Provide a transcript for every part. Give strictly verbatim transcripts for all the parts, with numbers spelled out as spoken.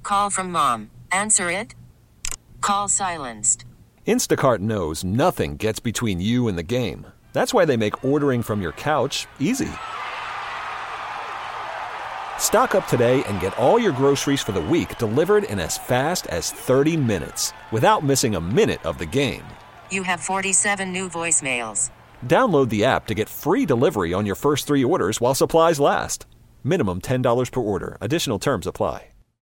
Call from mom. Answer it. Call silenced. Instacart knows nothing gets between you and the game. That's why they make ordering from your couch easy. Stock up today and get all your groceries for the week delivered in as fast as thirty minutes without missing a minute of the game. You have forty-seven new voicemails. Download the app to get free delivery on your first three orders while supplies last. Minimum ten dollars per order. Additional terms apply.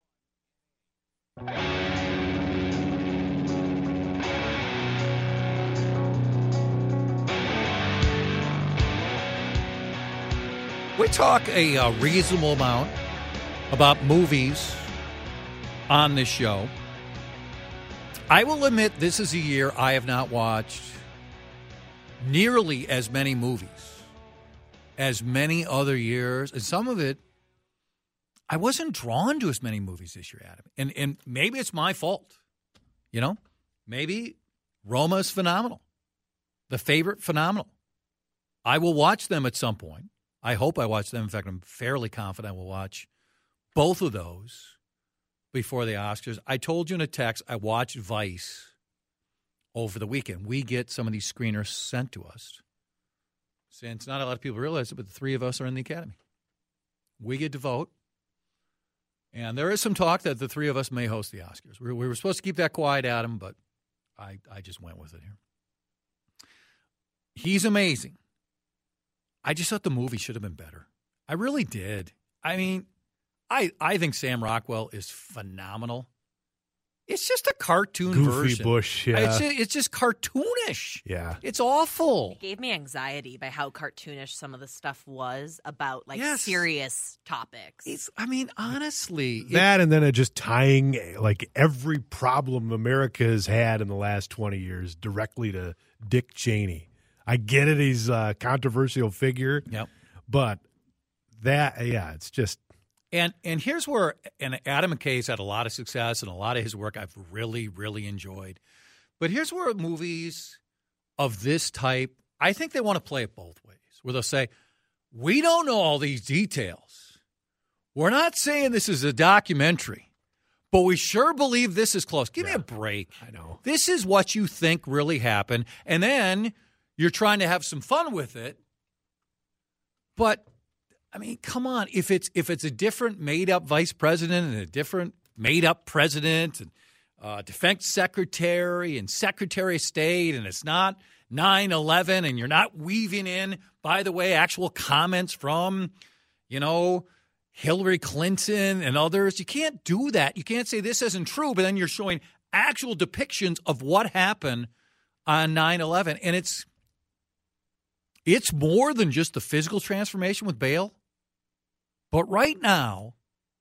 We talk a uh, reasonable amount about movies on this show. I will admit this is a year I have not watched nearly as many movies as many other years. And some of it, I wasn't drawn to as many movies this year, Adam. And, and maybe it's my fault. You know, maybe Roma is phenomenal. The Favorite, phenomenal. I will watch them at some point. I hope I watch them. In fact, I'm fairly confident I will watch both of those before the Oscars. I told you in a text, I watched Vice over the weekend. We get some of these screeners sent to us. Since not a lot of people realize it, but the three of us are in the Academy. We get to vote. And there is some talk that the three of us may host the Oscars. We, we were supposed to keep that quiet, Adam, but I, I just went with it here. He's amazing. I just thought the movie should have been better. I really did. I mean, I I think Sam Rockwell is phenomenal. It's just a cartoon Goofy version. Bush, yeah. It's just, it's just cartoonish. Yeah. It's awful. It gave me anxiety by how cartoonish some of the stuff was about, like, Yes. serious topics. It's, I mean, honestly. That and then it just tying like every problem America has had in the last twenty years directly to Dick Cheney. I get it, he's a controversial figure. Yep. But that, yeah, it's just. And and here's where, and Adam McKay's had a lot of success and a lot of his work I've really, really enjoyed. But here's where movies of this type, I think they want to play it both ways, where they'll say, we don't know all these details. We're not saying this is a documentary, but we sure believe this is close. Give Yeah. me a break. I know. This is what you think really happened. And then you're trying to have some fun with it. But I mean, come on. If it's if it's a different made-up vice president and a different made-up president and uh, defense secretary and secretary of state, and it's not nine eleven, and you're not weaving in, by the way, actual comments from, you know, Hillary Clinton and others, you can't do that. You can't say this isn't true, but then you're showing actual depictions of what happened on nine eleven. And it's it's more than just the physical transformation with Bale. But right now,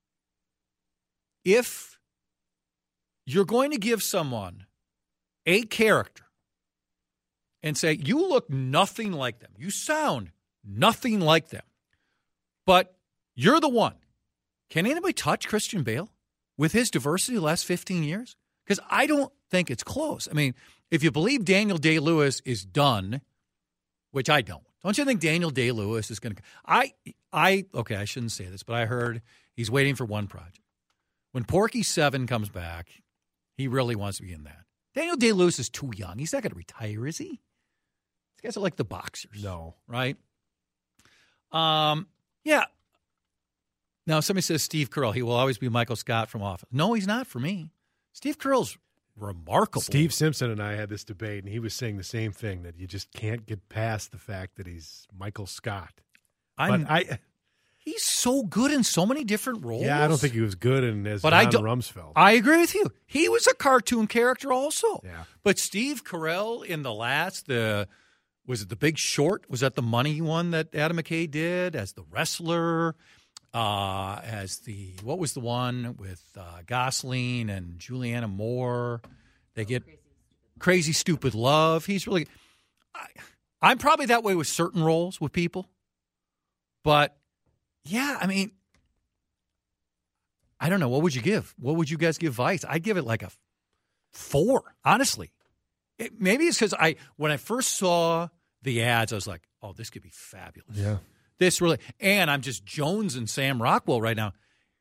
if you're going to give someone a character and say, you look nothing like them, you sound nothing like them, but you're the one, can anybody touch Christian Bale with his diversity the last fifteen years? Because I don't think it's close. I mean, if you believe Daniel Day-Lewis is done, which I don't. Don't you think Daniel Day-Lewis is going to – I, I okay, I shouldn't say this, but I heard he's waiting for one project. When Porky seven comes back, he really wants to be in that. Daniel Day-Lewis is too young. He's not going to retire, is he? These guys are like the boxers. No. Right? Um. Yeah. Now, somebody says Steve Carell. He will always be Michael Scott from Office. No, he's not for me. Steve Carell's remarkable. Steve Simpson and I had this debate, and he was saying the same thing, that you just can't get past the fact that he's Michael Scott. I'm, but I, he's so good in so many different roles. yeah, I don't think he was good in as but Don I don't, Rumsfeld. I agree with you. He was a cartoon character also. Yeah. But Steve Carell in the last, the was it The Big Short? Was that the money one that Adam McKay did as the wrestler? Uh, as the, what was the one with uh, Gosling and Julianne Moore? They get Crazy, Crazy Stupid Love. He's really, I, I'm probably that way with certain roles with people. But, yeah, I mean, I don't know. What would you give? What would you guys give Vice? I'd give it like a four, honestly. It, maybe it's because I, when I first saw the ads, I was like, oh, this could be fabulous. Yeah. This really, and I'm just Jones and Sam Rockwell right now.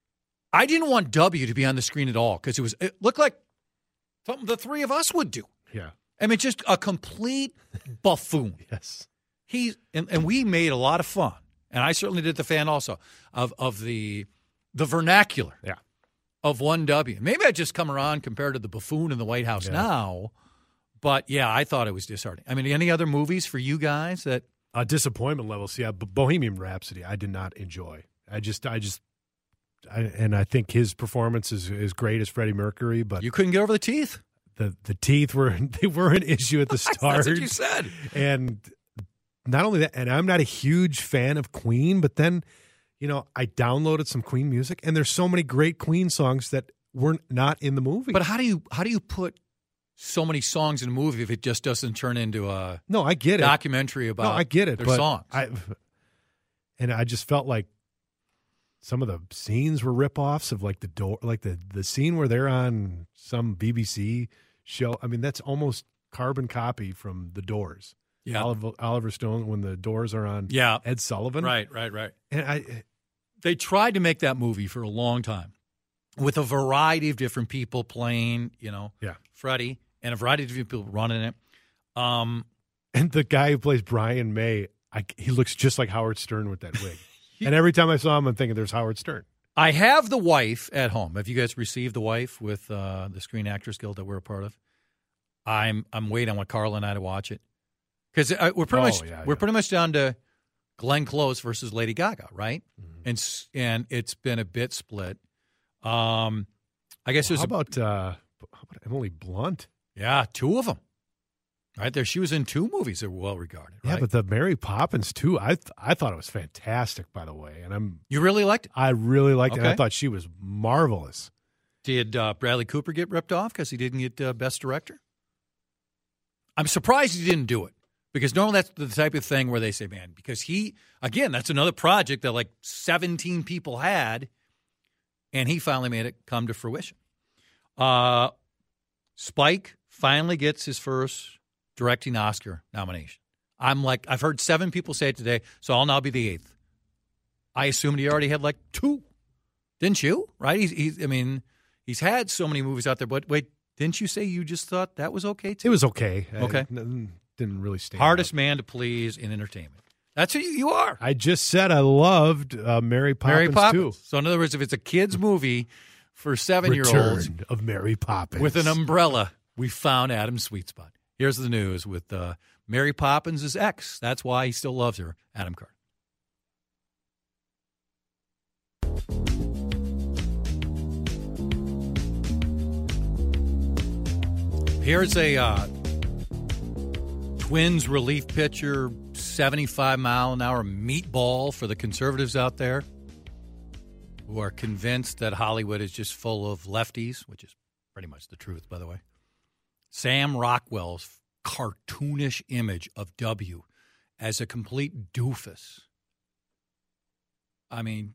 I didn't want W to be on the screen at all because it was it looked like something the three of us would do. Yeah. I mean, just a complete buffoon. Yes. He and, and we made a lot of fun, and I certainly did the fan also of of the the vernacular Yeah. of one W. Maybe I just come around compared to the buffoon in the White House Yeah. now, but yeah, I thought it was disheartening. I mean, any other movies for you guys that Uh, disappointment levels. Yeah, but Bohemian Rhapsody, I did not enjoy. I just, I just, I, and I think his performance is as great as Freddie Mercury, but you couldn't get over the teeth? the the teeth were they were an issue at the start. That's what you said. And not only that, and I'm not a huge fan of Queen, but then, you know, I downloaded some Queen music, and there's so many great Queen songs that weren't not in the movie. But how do you how do you put so many songs in a movie if it just doesn't turn into a no, I get it. documentary about no, I get it, their but songs? I, and I just felt like some of the scenes were ripoffs of like the door, like the the scene where they're on some B B C show. I mean, that's almost carbon copy from The Doors. Yeah. Oliver, Oliver Stone when the Doors are on. Yeah. Ed Sullivan. Right, right, right. And I, They tried to make that movie for a long time with a variety of different people playing, you know, yeah. Freddie, and a variety of different people running it. Um, And the guy who plays Brian May, I, he looks just like Howard Stern with that wig. And every time I saw him, I'm thinking there's Howard Stern. I have the wife at home. Have you guys received the wife with uh, the Screen Actors Guild that we're a part of? I'm I'm waiting. I want Carla and I to watch it because we're pretty Oh, much yeah, we're yeah. pretty much down to Glenn Close versus Lady Gaga, right? Mm-hmm. And s- and it's been a bit split. Um, I guess there's How a, about, uh, how about Emily Blunt? yeah, two of them. Right there, she was in two movies that were well regarded. Yeah, Right? but the Mary Poppins too. I th- I thought it was fantastic, by the way, and I'm You really liked it? I really liked it. Okay. I thought she was marvelous. Did uh, Bradley Cooper get ripped off because he didn't get uh, Best Director? I'm surprised he didn't do it because normally that's the type of thing where they say, man, because he, again, that's another project that like seventeen people had, and he finally made it come to fruition. Uh, Spike finally gets his first directing Oscar nomination. I'm like, I've heard seven people say it today, so I'll now be the eighth. I assumed he already had like two. Didn't you? Right? He's, he's I mean, he's had so many movies out there, but wait, didn't you say you just thought that was okay too? It was okay. Okay. I, n- didn't really stand Hardest out. man to please in entertainment. That's who you, you are. I just said I loved uh, Mary Poppins, Mary Poppins. too. So in other words, if it's a kid's movie for seven-year-olds Return of Mary Poppins with an umbrella, we found Adam's sweet spot. Here's the news with uh, Mary Poppins' ex. That's why he still loves her, Adam Carter. Here's a uh, Twins relief pitcher, seventy-five mile an hour meatball for the conservatives out there who are convinced that Hollywood is just full of lefties, which is pretty much the truth, by the way. Sam Rockwell's cartoonish image of W as a complete doofus. I mean,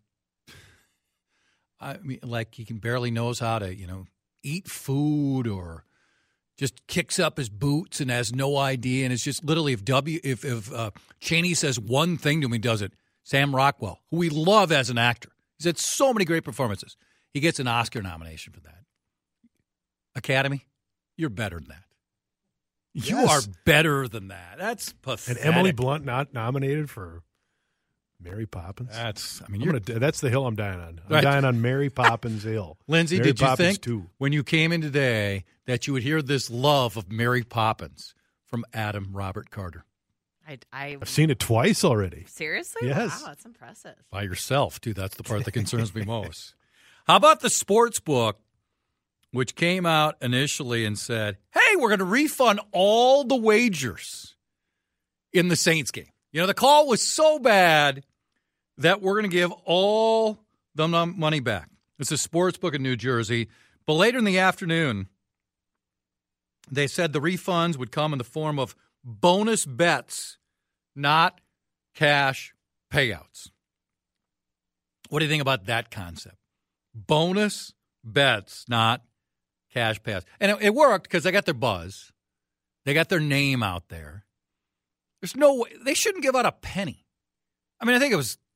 I mean, like he can barely knows how to, you know, eat food or just kicks up his boots and has no idea. And it's just literally if W, if, if uh, Cheney says one thing to him, he does it. Sam Rockwell, who we love as an actor. He's had so many great performances. He gets an Oscar nomination for that. Academy, you're better than that. You Yes. are better than that. That's pathetic. And Emily Blunt not nominated for Mary Poppins. That's, I mean, I'm you're, gonna, that's the hill I'm dying on. I'm Right. dying on Mary Poppins Hill. Lindsay, Mary did you Poppins think too. when you came in today that you would hear this love of Mary Poppins from Adam Robert Carter? I, I I've seen it twice already. seriously, Yes. wow, that's impressive. By yourself, too. That's the part that concerns me most. How about the sports book, which came out initially and said, hey, we're going to refund all the wagers in the Saints game. You know, the call was so bad that we're going to give all the money back. It's a sports book in New Jersey. But later in the afternoon, they said the refunds would come in the form of bonus bets, not cash payouts. What do you think about that concept? Bonus bets, not cash payouts. And it, it worked because they got their buzz. They got their name out there. There's no way. They shouldn't give out a penny. I mean, I think it was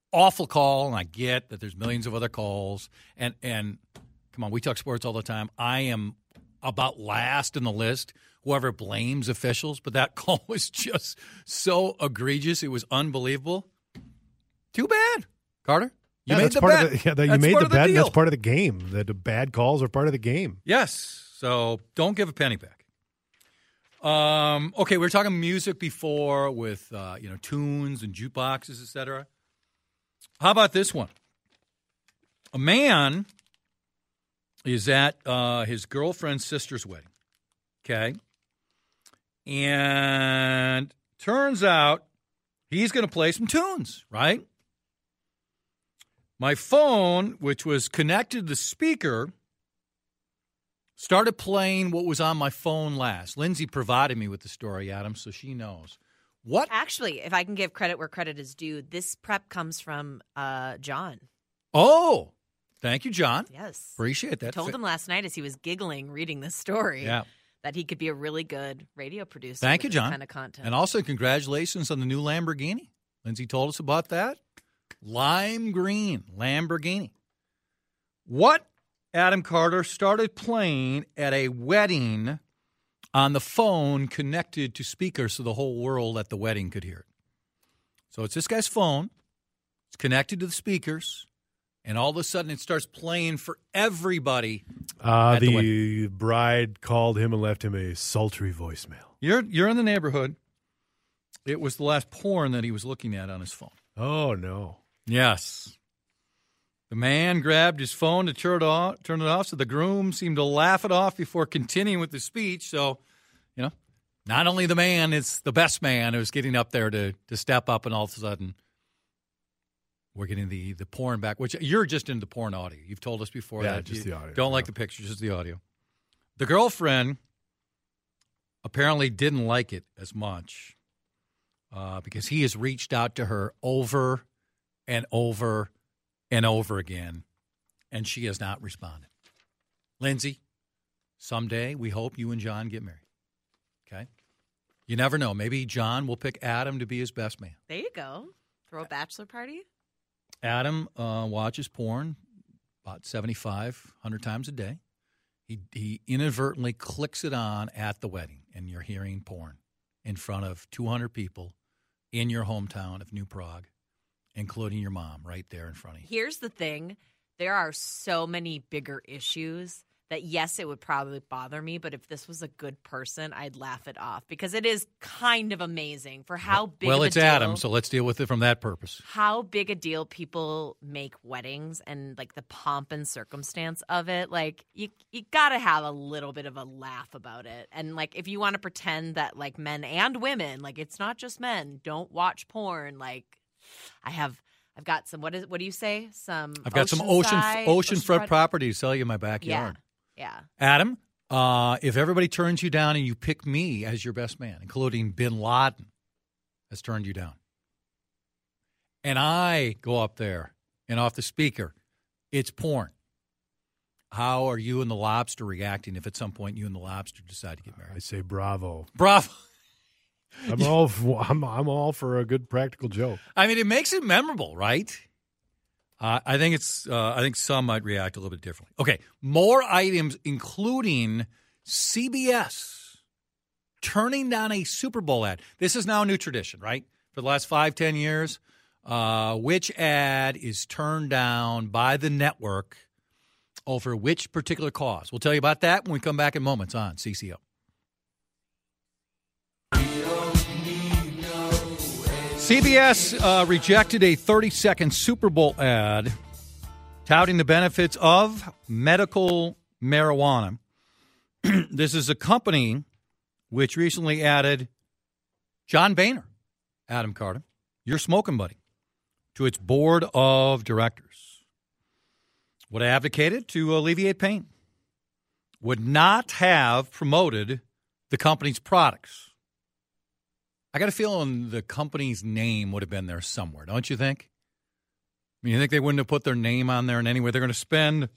awful call, and I get that there's millions of other calls. And, and come on, we talk sports all the time. I am about last in the list, whoever blames officials, but that call was just so egregious. It was unbelievable. Too bad, Carter. You yeah, made that's the part bet. Of the, yeah, that you That's made part the of the bet, and deal. that's part of the game. The, the bad calls are part of the game. Yes. So don't give a penny back. Um, okay, we were talking music before with uh, you know tunes and jukeboxes, et cetera. How about this one? A man is at uh, his girlfriend's sister's wedding. Okay, and turns out he's going to play some tunes, right? My phone, which was connected to the speaker, started playing what was on my phone last. Lindsay provided me with the story, Adam, so she knows. What? Actually, if I can give credit where credit is due, this prep comes from uh, John. Oh, thank you, John. Yes. Appreciate that. I told him last night as he was giggling reading this story Yeah. that he could be a really good radio producer. Thank with you, this John. kind of content. And also, congratulations on the new Lamborghini. Lindsay told us about that. Lime green Lamborghini. What, Adam Carter, started playing at a wedding on the phone connected to speakers so the whole world at the wedding could hear it? So it's this guy's phone. It's connected to the speakers. And all of a sudden it starts playing for everybody. Uh, at the the wedding. bride called him and left him a sultry voicemail. You're, you're in the neighborhood. It was the last porn that he was looking at on his phone. Oh, no. Yes. The man grabbed his phone to turn it off, turn it off, so the groom seemed to laugh it off before continuing with the speech. So, you know, not only the man, it's the best man who's getting up there to to step up, and all of a sudden we're getting the, the porn back, which you're just into porn audio. You've told us before Yeah, that. just you the audio, Don't like yeah. the picture, just the audio. The girlfriend apparently didn't like it as much uh, because he has reached out to her over and over and over again, and she has not responded. Lindsay, someday we hope you and John get married. Okay? You never know. Maybe John will pick Adam to be his best man. There you go. Throw a bachelor party. Adam uh, watches porn about seventy-five, one hundred times a day. He, he inadvertently clicks it on at the wedding, and you're hearing porn in front of two hundred people in your hometown of New Prague, including your mom right there in front of you. Here's the thing. There are so many bigger issues that, yes, it would probably bother me, but if this was a good person, I'd laugh it off because it is kind of amazing for how big Well, of a it's deal, Adam, so let's deal with it from that purpose. how big a deal people make weddings and, like, the pomp and circumstance of it. Like, you you got to have a little bit of a laugh about it. And, like, if you want to pretend that, like, men and women, like, it's not just men, don't watch porn, like, I have – I've got some, what is what do you say? Some I've got some ocean oceanside- oceanfront oceanfront- property to sell you in my backyard. Yeah, yeah. Adam, uh, if everybody turns you down and you pick me as your best man, including Bin Laden has turned you down, and I go up there and off the speaker, it's porn, how are you and the Lobster reacting if at some point you and the Lobster decide to get I married? say bravo. Bravo. I'm all for, I'm I'm all for a good practical joke. I mean, it makes it memorable, right? Uh, I think it's. Uh, I think some might react a little bit differently. Okay, more items, including C B S turning down a Super Bowl ad. This is now a new tradition, right? For the last five, ten years, uh, which ad is turned down by the network over which particular cause? We'll tell you about that when we come back in moments on C C O. C B S uh, rejected a thirty-second Super Bowl ad touting the benefits of medical marijuana. This is a company which recently added John Boehner, Adam Carter, your smoking buddy, to its board of directors. Would have advocated to alleviate pain. Would not have promoted the company's products. I got a feeling the company's name would have been there somewhere, don't you think? I mean, you think they wouldn't have put their name on there in any way? They're going to spend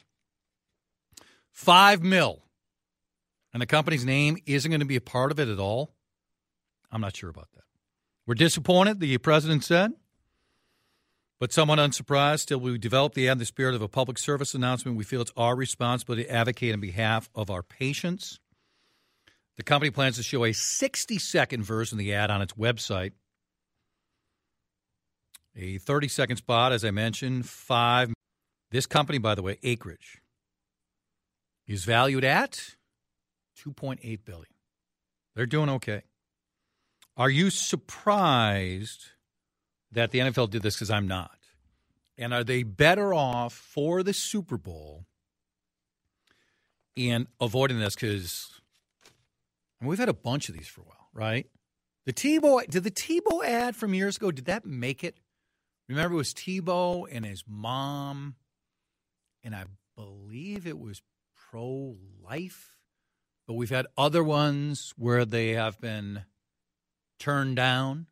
five mil, and the company's name isn't going to be a part of it at all? I'm not sure about that. We're disappointed, the president said. But somewhat unsurprised, still we developed the ad in the spirit of a public service announcement. We feel it's our responsibility to advocate on behalf of our patients. The company plans to show a sixty-second version of the ad on its website. A thirty-second spot, as I mentioned, five. This company, by the way, Acreage, is valued at two point eight billion dollars. They're doing okay. Are you surprised that the N F L did this? Because I'm not. And are they better off for the Super Bowl in avoiding this? Because I mean, we've had a bunch of these for a while, right? The Tebow, did the Tebow ad from years ago, did that make it? Remember, it was Tebow and his mom, and I believe it was pro-life. But we've had other ones where they have been turned down.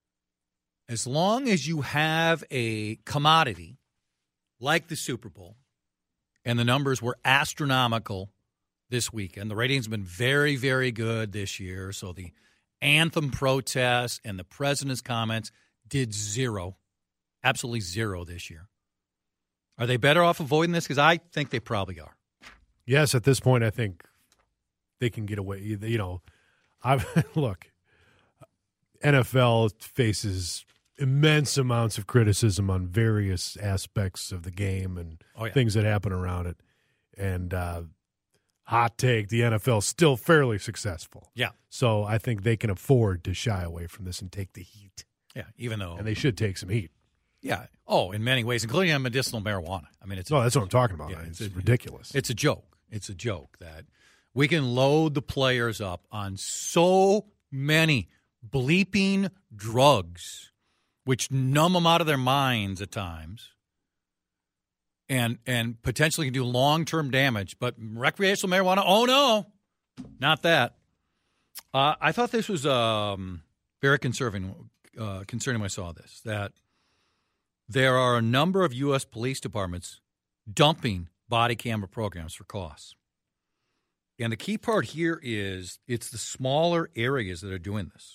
As long as you have a commodity like the Super Bowl, and the numbers were astronomical this weekend, the ratings have been very, very good this year. So the anthem protests and the president's comments did zero, absolutely zero this year. Are they better off avoiding this? Because I think they probably are. Yes, at this point, I think they can get away. You know, I've look, N F L faces immense amounts of criticism on various aspects of the game and oh, yeah. things that happen around it. And uh, hot take, the N F L is still fairly successful. Yeah. So I think they can afford to shy away from this and take the heat. Yeah, even though. And they should take some heat. Yeah. Oh, in many ways, including on medicinal marijuana. I mean, it's no, a, that's what I'm talking about. Yeah, it's it's a, ridiculous. It's a joke. It's a joke that we can load the players up on so many bleeping drugs, which numb them out of their minds at times, and and potentially can do long-term damage. But recreational marijuana, oh no, not that. Uh, I thought this was um, very concerning, uh, concerning when I saw this, that there are a number of U S police departments dumping body camera programs for costs. And the key part here is it's the smaller areas that are doing this.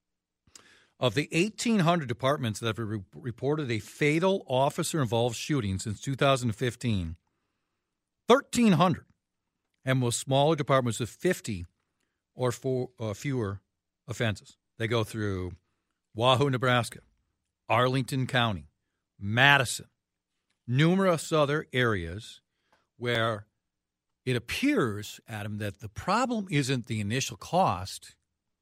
Of the eighteen hundred departments that have re- reported a fatal officer-involved shooting since two thousand fifteen, thirteen hundred have most smaller departments with fifty or four, uh, fewer offenses. They go through Wahoo, Nebraska, Arlington County, Madison, numerous other areas where it appears, Adam, that the problem isn't the initial cost.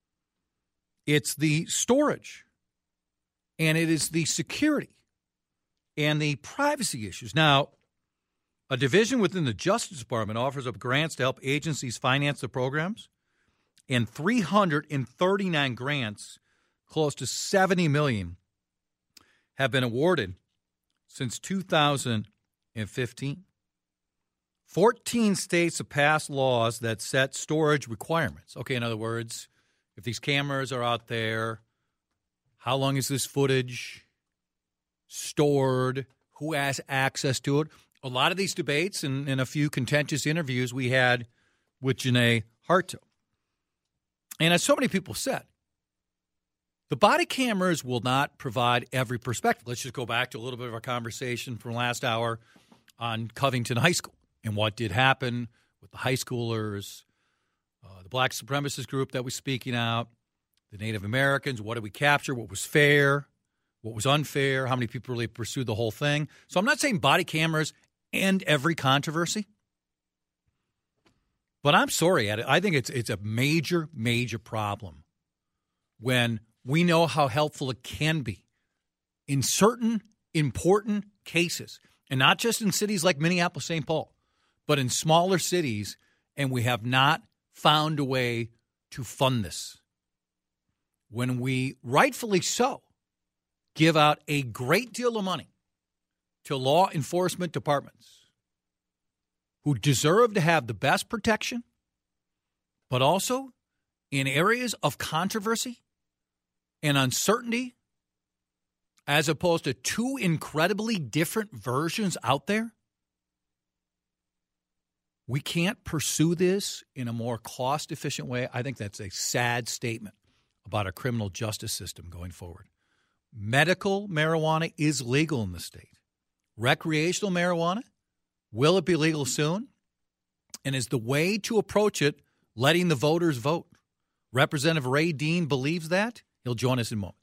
It's the storage, and it is the security and the privacy issues. Now, a division within the Justice Department offers up grants to help agencies finance the programs, and three hundred thirty-nine grants, close to seventy million dollars, have been awarded since two thousand fifteen. fourteen states have passed laws that set storage requirements. Okay, in other words, if these cameras are out there, how long is this footage stored? Who has access to it? A lot of these debates and, and a few contentious interviews we had with Janae Harto. And as so many people said, the body cameras will not provide every perspective. Let's just go back to a little bit of our conversation from last hour on Covington High School and what did happen with the high schoolers, uh, the black supremacist group that was speaking out, the Native Americans. What did we capture? What was fair? What was unfair? How many people really pursued the whole thing? So I'm not saying body cameras end every controversy, but I'm sorry, Ed, I think it's it's a major, major problem when we know how helpful it can be in certain important cases, and not just in cities like Minneapolis, Saint Paul, but in smaller cities, and we have not found a way to fund this. When we, rightfully so, give out a great deal of money to law enforcement departments who deserve to have the best protection, but also in areas of controversy and uncertainty, as opposed to two incredibly different versions out there, we can't pursue this in a more cost-efficient way. I think that's a sad statement about our criminal justice system going forward. medical marijuana is legal in the state. Recreational marijuana, will it be legal soon? And is the way to approach it letting the voters vote? Representative Ray Dean believes that. He'll join us in moments.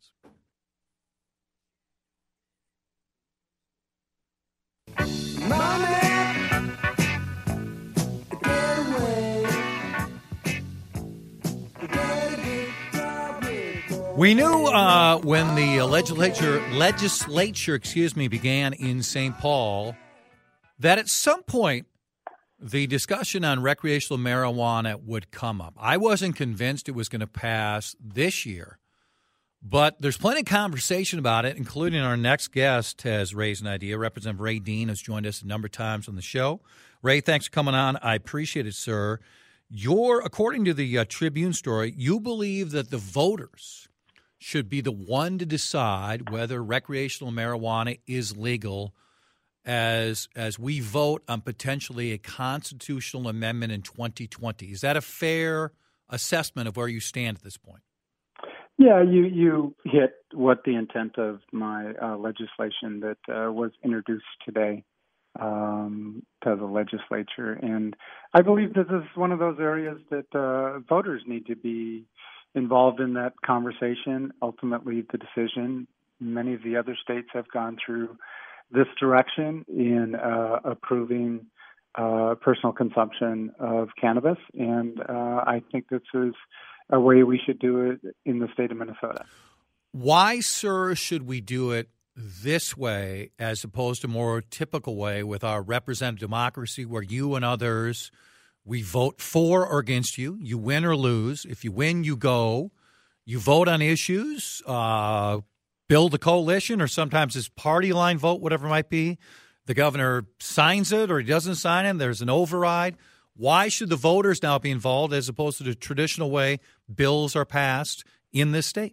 We knew uh, when the legislature, legislature, excuse me, began in Saint Paul that at some point the discussion on recreational marijuana would come up. I wasn't convinced it was going to pass this year, but there's plenty of conversation about it, including our next guest has raised an idea. Representative Ray Dean has joined us a number of times on the show. Ray, thanks for coming on. I appreciate it, sir. You're, according to the uh, Tribune story, you believe that the voters should be the one to decide whether recreational marijuana is legal as as we vote on potentially a constitutional amendment in twenty twenty. Is that a fair assessment of where you stand at this point? Yeah, you, you hit what the intent of my uh, legislation that uh, was introduced today um, to the legislature. And I believe this is one of those areas that uh, voters need to be involved in that conversation. Ultimately, the decision, many of the other states have gone through this direction in uh, approving uh, personal consumption of cannabis, and uh, I think this is a way we should do it in the state of Minnesota. Why, sir, should we do it this way as opposed to more typical way with our representative democracy where you and others, we vote for or against you. You win or lose. If you win, you go. You vote on issues, uh, build a coalition, or sometimes it's party line vote, whatever it might be. The governor signs it or he doesn't sign it. There's an override. Why should the voters now be involved as opposed to the traditional way bills are passed in this state?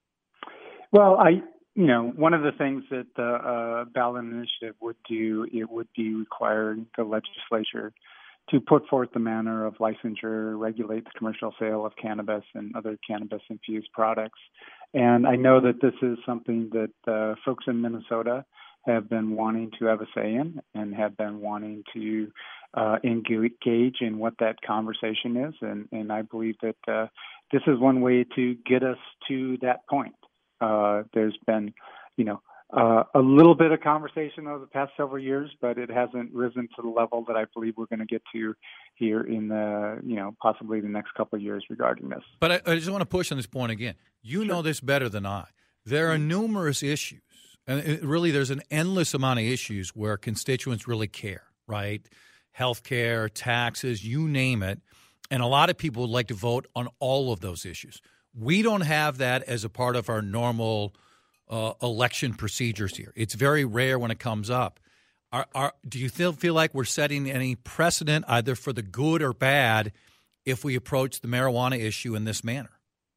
Well, I, you know, one of the things that the uh, ballot initiative would do, it would be requiring the legislature to put forth the manner of licensure, regulate the commercial sale of cannabis and other cannabis-infused products. And I know that this is something that uh, folks in Minnesota have been wanting to have a say in and have been wanting to uh, engage in what that conversation is. And, and I believe that uh, this is one way to get us to that point. Uh, there's been, you know, Uh, a little bit of conversation over the past several years, but it hasn't risen to the level that I believe we're going to get to here in the, you know, possibly the next couple of years regarding this. But I, I just want to push on this point again. You sure. know this better than I. There are numerous issues, and it, really there's an endless amount of issues where constituents really care, right? Healthcare, taxes, you name it. And a lot of people would like to vote on all of those issues. We don't have that as a part of our normal Uh, election procedures here. It's very rare when it comes up. Are, are, do you feel, feel like we're setting any precedent either for the good or bad if we approach the marijuana issue in this manner?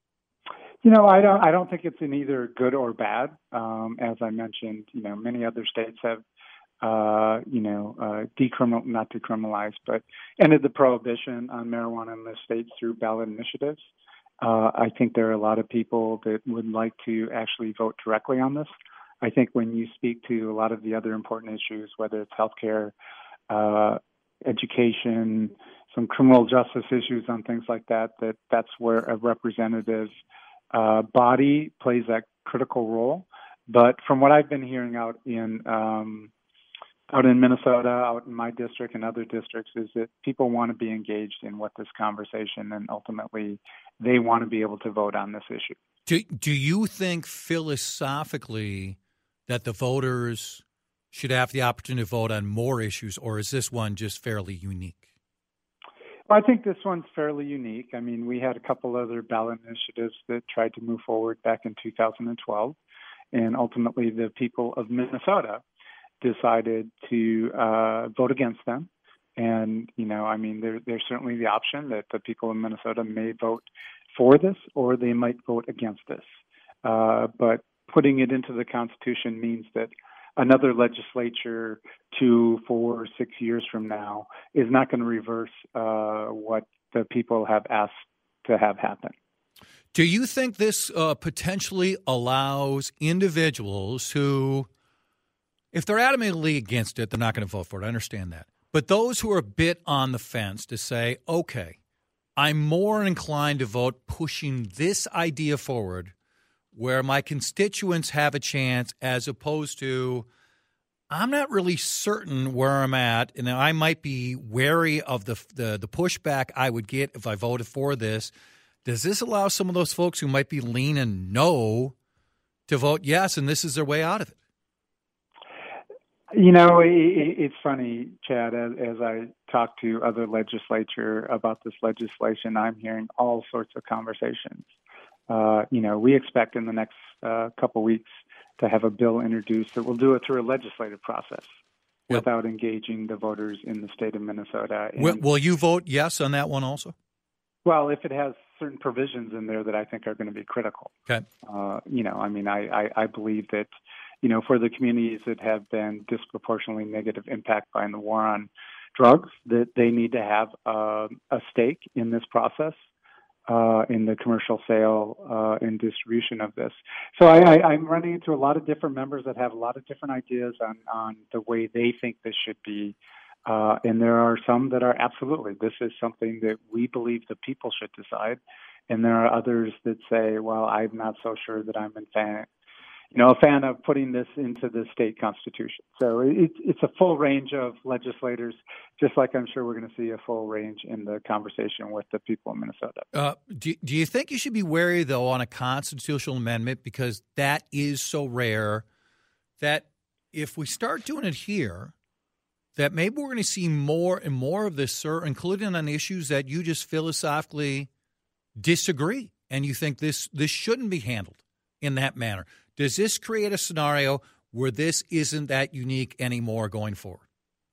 You know, I don't. I don't think it's in either good or bad. Um, as I mentioned, you know, many other states have, uh, you know, uh, decriminal, not decriminalized, but ended the prohibition on marijuana in the states through ballot initiatives. Uh, I think there are a lot of people that would like to actually vote directly on this. I think when you speak to a lot of the other important issues, whether it's healthcare, uh, education, some criminal justice issues on things like that, that that's where a representative uh, body plays that critical role. But from what I've been hearing out in um, out in Minnesota, out in my district and other districts, is that people want to be engaged in what this conversation, and ultimately they want to be able to vote on this issue. Do, do you think philosophically that the voters should have the opportunity to vote on more issues, or is this one just fairly unique? Well, I think this one's fairly unique. I mean, we had a couple other ballot initiatives that tried to move forward back in two thousand twelve, and ultimately the people of Minnesota decided to uh, vote against them. And, you know, I mean, there, there's certainly the option that the people in Minnesota may vote for this or they might vote against this. Uh, but putting it into the Constitution means that another legislature two, four, six years from now is not going to reverse uh, what the people have asked to have happen. Do you think this uh, potentially allows individuals who, if they're adamantly against it, they're not going to vote for it? I understand that. But those who are a bit on the fence to say, okay, I'm more inclined to vote pushing this idea forward where my constituents have a chance, as opposed to I'm not really certain where I'm at, and I might be wary of the, the the pushback I would get if I voted for this. Does this allow some of those folks who might be leaning no to vote yes, and this is their way out of it? You know, it, it's funny, Chad, as, as I talk to other legislature about this legislation, I'm hearing all sorts of conversations. Uh, you know, we expect in the next uh, couple weeks to have a bill introduced that will do it through a legislative process yep. without engaging the voters in the state of Minnesota. And, will, will you vote yes on that one also? Well, if it has certain provisions in there that I think are going to be critical. Okay. Uh, you know, I mean, I, I, I believe that, you know, for the communities that have been disproportionately negative impact by the war on drugs, that they need to have uh, a stake in this process. Uh, in the commercial sale uh, and distribution of this. So I, I, I'm running into a lot of different members that have a lot of different ideas on, on the way they think this should be. Uh, and there are some that are absolutely, this is something that we believe the people should decide. And there are others that say, well, I'm not so sure that I'm in fan, you know, a fan of putting this into the state constitution. So it, it's a full range of legislators, just like I'm sure we're going to see a full range in the conversation with the people in Minnesota. Uh, do, do you think you should be wary, though, on a constitutional amendment, because that is so rare that if we start doing it here, that maybe we're going to see more and more of this, sir, including on issues that you just philosophically disagree and you think this this shouldn't be handled in that manner? Does this create a scenario where this isn't that unique anymore going forward?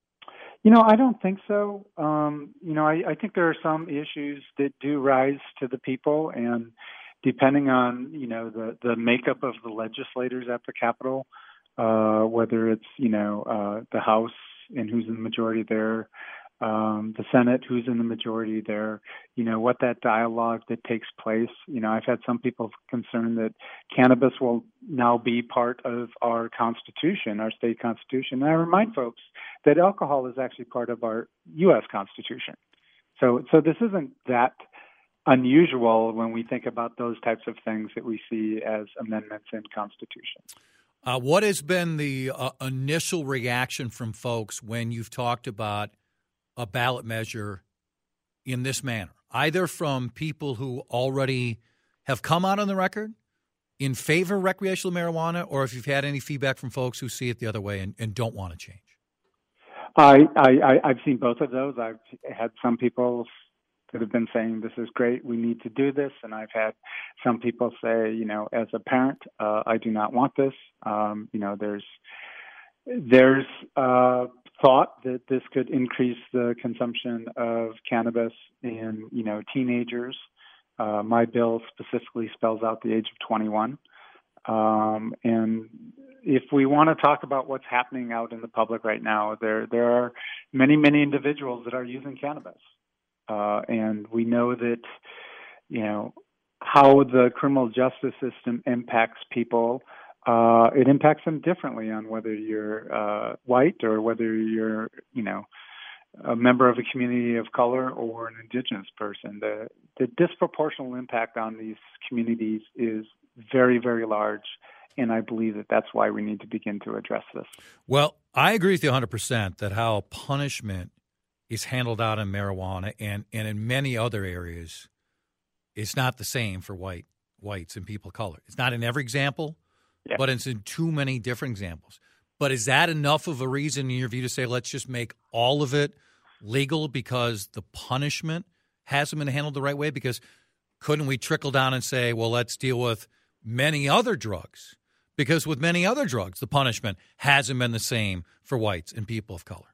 You know, I don't think so. Um, you know, I, I think there are some issues that do rise to the people, and depending on, you know, the, the makeup of the legislators at the Capitol, uh, whether it's, you know, uh, the House and who's in the majority there, um, the Senate, who's in the majority there, you know, what that dialogue that takes place. You know, I've had some people concerned that cannabis will now be part of our Constitution, our state Constitution. And I remind folks that alcohol is actually part of our U S Constitution. So, so this isn't that unusual when we think about those types of things that we see as amendments in Constitution. Uh, what has been the uh, initial reaction from folks when you've talked about a ballot measure in this manner, either from people who already have come out on the record in favor of recreational marijuana, or if you've had any feedback from folks who see it the other way and, and don't want to change? I, I, I've seen both of those. I've had some people that have been saying, this is great, we need to do this. And I've had some people say, you know, as a parent, uh, I do not want this. Um, you know, there's there's uh, thought that this could increase the consumption of cannabis in, you know, teenagers. Uh, my bill specifically spells out the age of twenty-one. Um, and if we want to talk about what's happening out in the public right now, there there are many, many individuals that are using cannabis. Uh, and we know that, you know, how the criminal justice system impacts people. Uh, it impacts them differently on whether you're uh, white or whether you're, you know, a member of a community of color or an indigenous person. The, the disproportional impact on these communities is very, very large, and I believe that that's why we need to begin to address this. Well, I agree with you one hundred percent that how punishment is handled out in marijuana and, and in many other areas, it's not the same for white whites and people of color. It's not in every example, yeah. but it's in too many different examples. But is that enough of a reason in your view to say, let's just make all of it legal because the punishment hasn't been handled the right way? Because couldn't we trickle down and say, well, let's deal with many other drugs? Because with many other drugs, the punishment hasn't been the same for whites and people of color.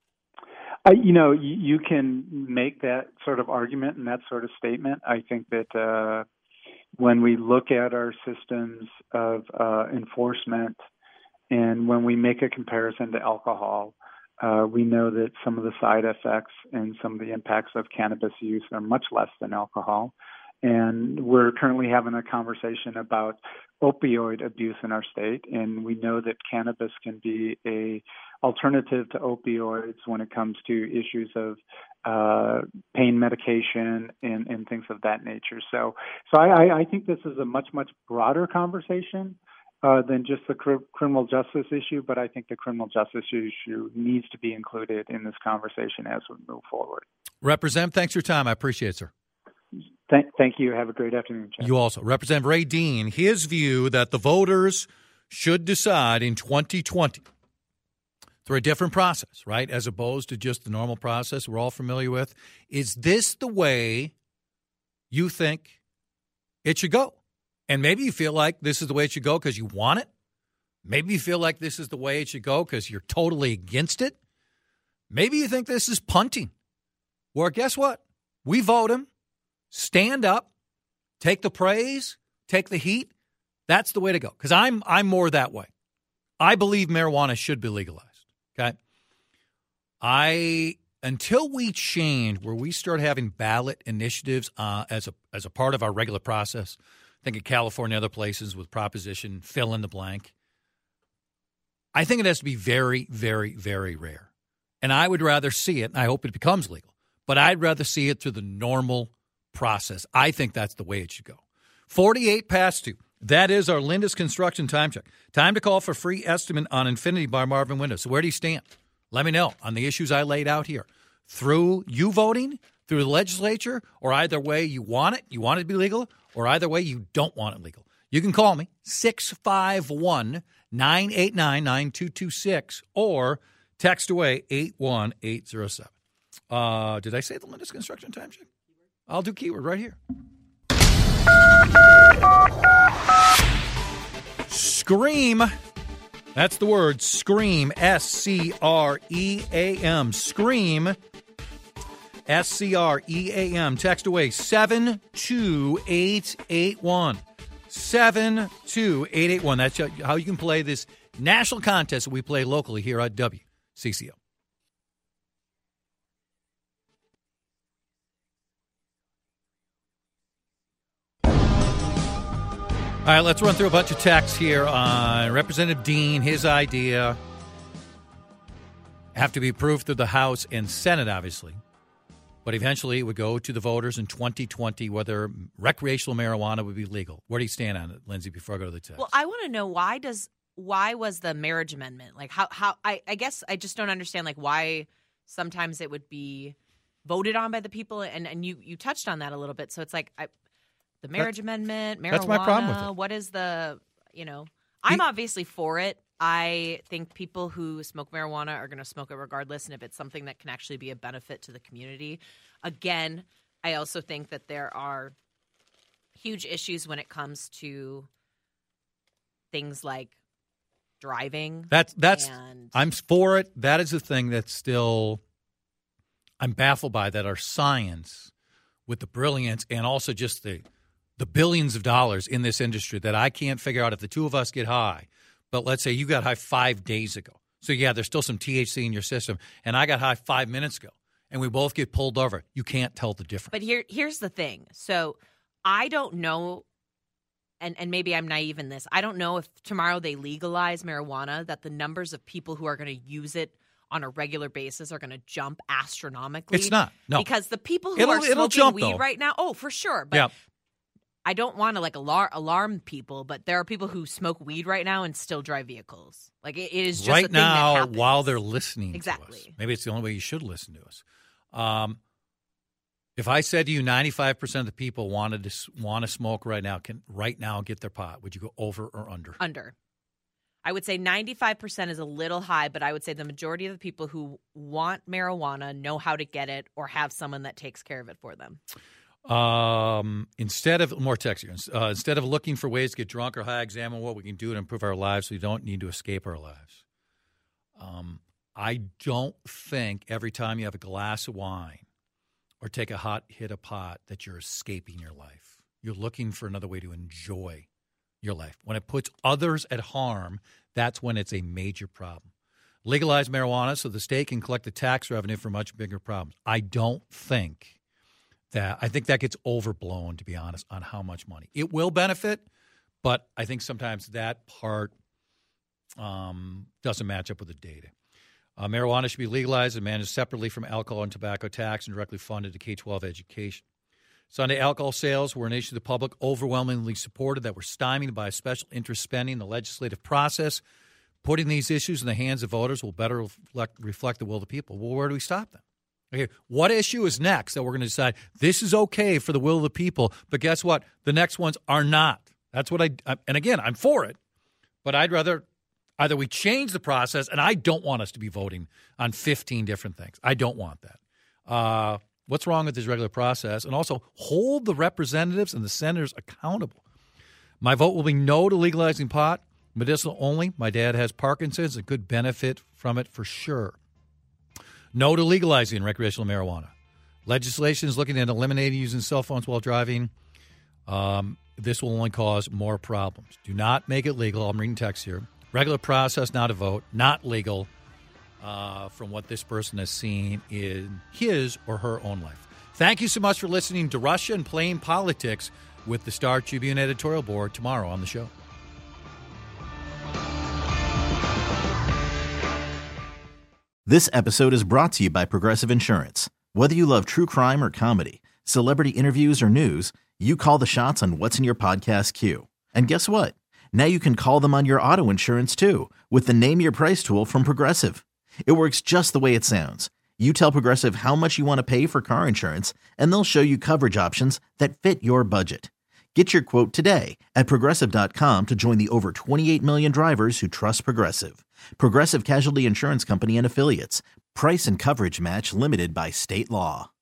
Uh, you know, you, you can make that sort of argument and that sort of statement. I think that uh, when we look at our systems of uh, enforcement and when we make a comparison to alcohol, uh, we know that some of the side effects and some of the impacts of cannabis use are much less than alcohol. And we're currently having a conversation about opioid abuse in our state, and we know that cannabis can be a alternative to opioids when it comes to issues of uh, pain medication and, and things of that nature. So, so I, I think this is a much, much broader conversation uh, than just the cr- criminal justice issue, but I think the criminal justice issue needs to be included in this conversation as we move forward. Representative, thanks for your time. I appreciate it, sir. Thank, thank you. Have a great afternoon, Jeff. You also. Representative Ray Dean, his view that the voters should decide in twenty twenty through a different process, right, as opposed to just the normal process we're all familiar with. Is this the way you think it should go? And maybe you feel like this is the way it should go because you want it. Maybe you feel like this is the way it should go because you're totally against it. Maybe you think this is punting. Well, guess what? We vote him. Stand up, take the praise, take the heat. That's the way to go. Because I'm I'm more that way. I believe marijuana should be legalized. Okay. I until we change where we start having ballot initiatives uh, as a as a part of our regular process. Think of California, other places with proposition, fill in the blank. I think it has to be very, very, very rare. And I would rather see it, and I hope it becomes legal, but I'd rather see it through the normal process. I think that's the way it should go. forty-eight past two. That is our Lindus Construction time check. Time to call for free estimate on Infinity by Marvin Windows. So where do you stand? Let me know on the issues I laid out here. Through you voting, through the legislature, or either way you want it, you want it to be legal, or either way you don't want it legal. You can call me, six five one, nine eight nine, nine two two six, or text away eight one eight zero seven. Uh, did I say the Lindus Construction time check? I'll do keyword right here. Scream. That's the word. Scream. S C R E A M. Scream. S C R E A M. Text away seven two eight eight one. seven two eight eight one. That's how you can play this national contest that we play locally here at W C C O. All right, let's run through a bunch of texts here on Representative Dean, his idea. Have to be approved through the House and Senate, obviously. But eventually it would go to the voters in twenty twenty whether recreational marijuana would be legal. Where do you stand on it, Lindsay, before I go to the text? Well, I want to know why does why was the marriage amendment? Like how how I, I guess I just don't understand like why sometimes it would be voted on by the people and, and you, you touched on that a little bit. So it's like I The marriage that, amendment, marijuana. That's my problem with it. What is the, you know, I'm he, obviously for it. I think people who smoke marijuana are going to smoke it regardless. And if it's something that can actually be a benefit to the community. Again, I also think that there are huge issues when it comes to things like driving. That's, that's, and, I'm for it. That is the thing that's still, I'm baffled by that our science with the brilliance and also just the, the billions of dollars in this industry that I can't figure out if the two of us get high. But let's say you got high five days ago. So, yeah, there's still some T H C in your system. And I got high five minutes ago. And we both get pulled over. You can't tell the difference. But here, here's the thing. So I don't know, and, and maybe I'm naive in this. I don't know if tomorrow they legalize marijuana, that the numbers of people who are going to use it on a regular basis are going to jump astronomically. It's not. No. Because the people who it'll, are it'll smoking jump, weed though. right now, oh, for sure. But yeah. I don't want to like alarm, alarm people, but there are people who smoke weed right now and still drive vehicles. Like it, it is just right a thing now that happens. While they're listening exactly. to us. Maybe it's the only way you should listen to us. Um, if I said to you ninety-five percent of the people wanted to want to smoke right now, can right now get their pot, would you go over or under? Under. I would say ninety-five percent is a little high, but I would say the majority of the people who want marijuana know how to get it or have someone that takes care of it for them. Um, instead of more text here, uh, instead of looking for ways to get drunk or high, examine what we can do to improve our lives so we don't need to escape our lives. Um, I don't think every time you have a glass of wine or take a hot hit of pot that you're escaping your life. You're looking for another way to enjoy your life. When it puts others at harm, that's when it's a major problem. Legalize marijuana so the state can collect the tax revenue for much bigger problems. I don't think that I think that gets overblown, to be honest, on how much money. It will benefit, but I think sometimes that part um, doesn't match up with the data. Uh, marijuana should be legalized and managed separately from alcohol and tobacco tax and directly funded to K twelve education. Sunday alcohol sales were an issue the public overwhelmingly supported that were stymied by special interest spending. The legislative process, putting these issues in the hands of voters, will better reflect, reflect the will of the people. Well, where do we stop them? Okay, what issue is next that we're going to decide this is okay for the will of the people, but guess what? The next ones are not. That's what I – and again, I'm for it, but I'd rather either we change the process, and I don't want us to be voting on fifteen different things. I don't want that. Uh What's wrong with this regular process? And also hold the representatives and the senators accountable. My vote will be no to legalizing pot, medicinal only. My dad has Parkinson's and could benefit from it for sure. No to legalizing recreational marijuana. Legislation is looking at eliminating using cell phones while driving. Um, this will only cause more problems. Do not make it legal. I'm reading text here. Regular process, not a vote. Not legal. Uh, from what this person has seen in his or her own life. Thank you so much for listening to Russia and Playing Politics with the Star Tribune editorial board tomorrow on the show. This episode is brought to you by Progressive Insurance. Whether you love true crime or comedy, celebrity interviews or news, you call the shots on what's in your podcast queue. And guess what? Now you can call them on your auto insurance too with the Name Your Price tool from Progressive. It works just the way it sounds. You tell Progressive how much you want to pay for car insurance, and they'll show you coverage options that fit your budget. Get your quote today at Progressive dot com to join the over twenty-eight million drivers who trust Progressive. Progressive Casualty Insurance Company and Affiliates. Price and coverage match limited by state law.